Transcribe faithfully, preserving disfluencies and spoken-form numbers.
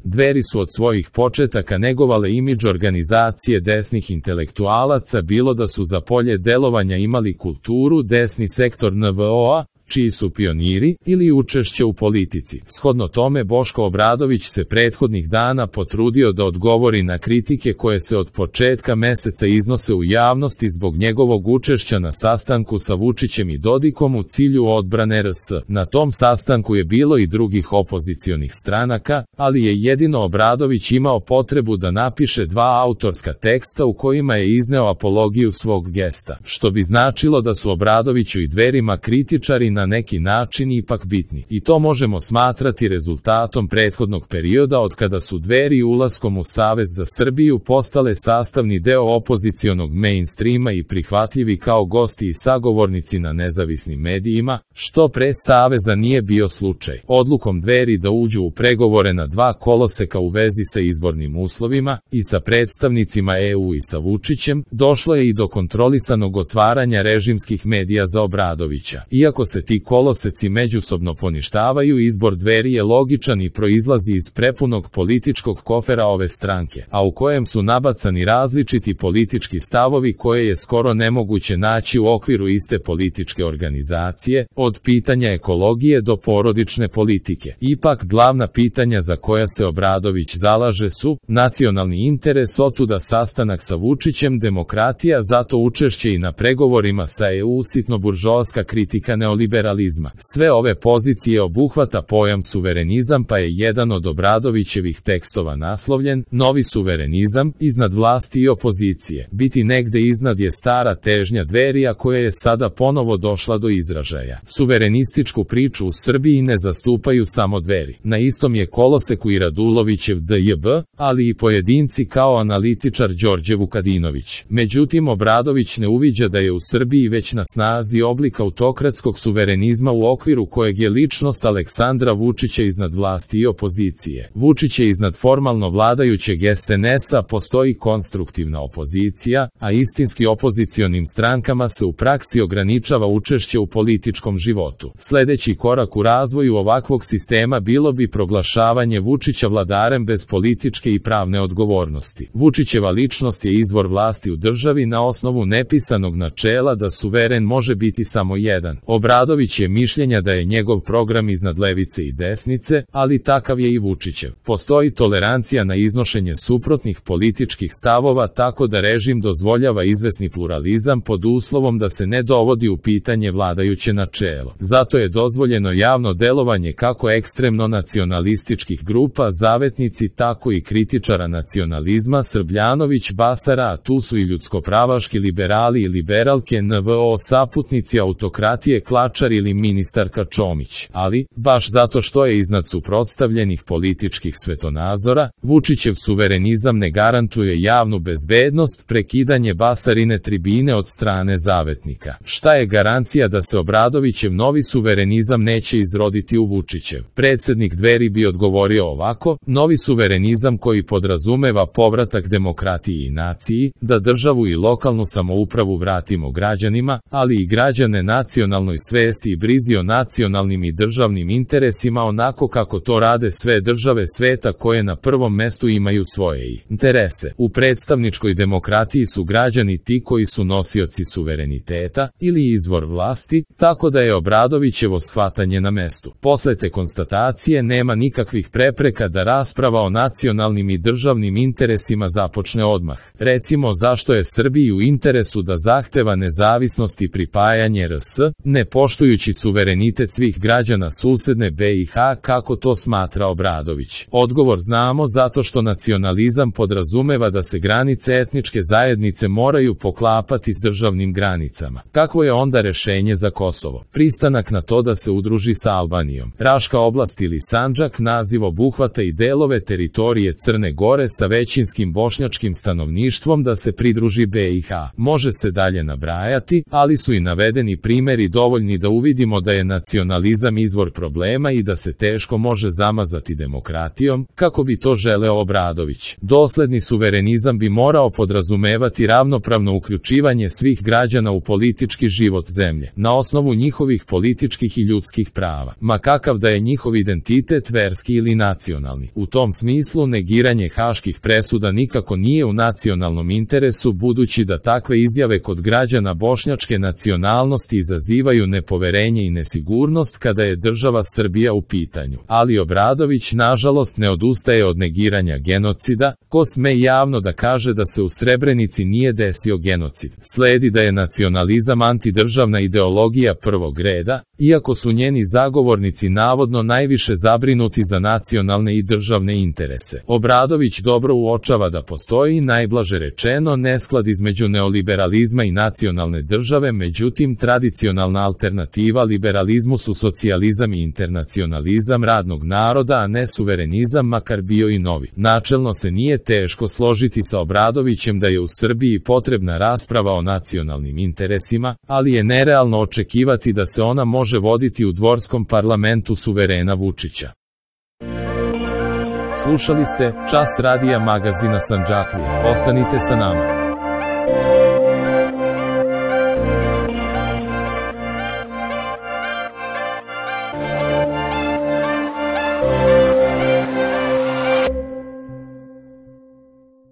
Dveri su od svojih početaka negovale imidž organizacije desnih intelektualaca, bilo da su za polje delovanja imali kulturu, desni sektor N V O-a, čiji su pioniri, ili učešće u politici. Shodno tome, Boško Obradović se prethodnih dana potrudio da odgovori na kritike koje se od početka meseca iznose u javnosti zbog njegovog učešća na sastanku sa Vučićem i Dodikom u cilju odbrane R S. Na tom sastanku je bilo i drugih opozicionih stranaka, ali je jedino Obradović imao potrebu da napiše dva autorska teksta u kojima je izneo apologiju svog gesta, što bi značilo da su Obradoviću i Dverima kritičari na neki način ipak bitni. I to možemo smatrati rezultatom prethodnog perioda od kada su Dveri ulaskom u Savez za Srbiju postale sastavni deo opozicionog mainstreama i prihvatljivi kao gosti i sagovornici na nezavisnim medijima, što pre Saveza nije bio slučaj. Odlukom Dveri da uđu u pregovore na dva koloseka u vezi sa izbornim uslovima i sa predstavnicima E U i sa Vučićem, došlo je i do kontrolisanog otvaranja režimskih medija za Obradovića. Iako se ti koloseci međusobno poništavaju, izbor Dveri je logičan i proizlazi iz prepunog političkog kofera ove stranke, a u kojem su nabacani različiti politički stavovi koje je skoro nemoguće naći u okviru iste političke organizacije, od pitanja ekologije do porodične politike. Ipak, glavna pitanja za koja se Obradović zalaže su nacionalni interes, otuda sastanak sa Vučićem, demokratija, zato učešće i na pregovorima sa E U, sitnoburžoaska kritika neoliberalizma. Sve ove pozicije obuhvata pojam suverenizam, pa je jedan od Obradovićevih tekstova naslovljen Novi suverenizam, iznad vlasti i opozicije. Biti negde iznad je stara težnja Dverija koja je sada ponovo došla do izražaja. Suverenističku priču u Srbiji ne zastupaju samo Dveri. Na istom je koloseku i Radulovićev D J B, ali i pojedinci kao analitičar Đorđe Vukadinović. Međutim, Obradović ne uviđa da je u Srbiji već na snazi oblik autokratskog suverenizma u okviru kojeg je ličnost Aleksandra Vučića iznad vlasti i opozicije. Vučić je iznad formalno vladajućeg S N S-a, postoji konstruktivna opozicija, a istinski opozicionim strankama se u praksi ograničava učešće u političkom životu. Sledeći korak u razvoju ovakvog sistema bilo bi proglašavanje Vučića vladarem bez političke i pravne odgovornosti. Vučićeva ličnost je izvor vlasti u državi na osnovu nepisanog načela da suveren može biti samo jedan. Obradović je mišljenja da je njegov program iznad levice i desnice, ali takav je i Vučićev. Postoji tolerancija na iznošenje suprotnih političkih stavova, tako da režim dozvoljava izvesni pluralizam pod uslovom da se ne dovodi u pitanje vladajuće načelo. Zato je dozvoljeno javno delovanje kako ekstremno nacionalističkih grupa, zavetnici, tako i kritičara nacionalizma, Srbljanović, Basara, a tu su i ljudskopravaški liberali i liberalke, N V O saputnici autokratije, Klačar ili ministarka Čomić. Ali, baš zato što je iznad suprotstavljenih političkih svetonazora, Vučićev suverenizam ne garantuje javnu bezbednost, prekidanje Basarine tribine od strane zavetnika. Šta je garancija da se Obradovićev novi suverenizam neće izroditi u Vučićev? Predsednik Dveri bi odgovorio ovako: novi suverenizam koji podrazumeva povratak demokratiji i naciji, da državu i lokalnu samoupravu vratimo građanima, ali i građane nacionalnoj svesti i brizi o nacionalnim i državnim interesima onako kako to rade sve države sveta koje na prvom mestu imaju svoje interese. U predstavničkoj demokratiji su građani ti koji su nosioci suvereniteta ili izvor vlasti, tako da je Obradovićevo shvatanje na mestu. Posle te konstatacije nema nikakvih prepreka da rasprava o nacionalnim i državnim interesima započne odmah. Recimo, zašto je Srbiji u interesu da zahteva nezavisnost i pripajanje R S, ne poštujući suverenitet svih građana susedne B i H kako to smatra Obradović? Odgovor znamo, zato što nacionalizam podrazumeva da se granice etničke zajednice moraju poklapati s državnim granicama. Kakvo je onda rešenje za Kosovo? Pristanak na to da se udruži sa Albanijom. Raška oblast ili Sandžak naziv obuhvata i delove teritorije Crne Gore sa većinskim bošnjačkim stanovništvom da se pridruži B i H. Može se dalje nabrajati, ali su i navedeni primeri dovoljni da uvidimo da je nacionalizam izvor problema i da se teško može zamazati demokratijom, kako bi to želeo Obradović. Dosledni suverenizam bi morao podrazumevati ravnopravno uključivanje svih građana u politički život zemlje, na osnovu njihovih političkih i ljudskih prava, ma kakav da je njihov identitet verski ili nacionalni. U tom smislu negiranje haških presuda nikako nije u nacionalnom interesu, budući da takve izjave kod građana bošnjačke nacionalnosti izazivaju nepoverenje i nesigurnost kada je država Srbija u pitanju. Ali Obradović nažalost ne odustaje od negiranja genocida, ko sme javno da kaže da se u Srebrenici nije desio genocid. Sledi da je nacionalizam antidržavna ideologija prvog reda, iako su njeni zagovornici navodno najviše zabrinuti za nacionalne i državne interese. Obradović dobro uočava da postoji, najblaže rečeno, nesklad između neoliberalizma i nacionalne države, međutim tradicionalna alternativa liberalizmu su socijalizam i internacionalizam radnog naroda, a ne suverenizam, makar bio i novi. Načelno se nije teško složiti sa Obradovićem da je u Srbiji potrebna rasprava o nacionalnim interesima, ali je nerealno očekivati da se ona može voditi u dvorskom parlamentu suverena Vučića. Slušali ste Čas radija magazina Sandžaklija. Ostanite sa nama.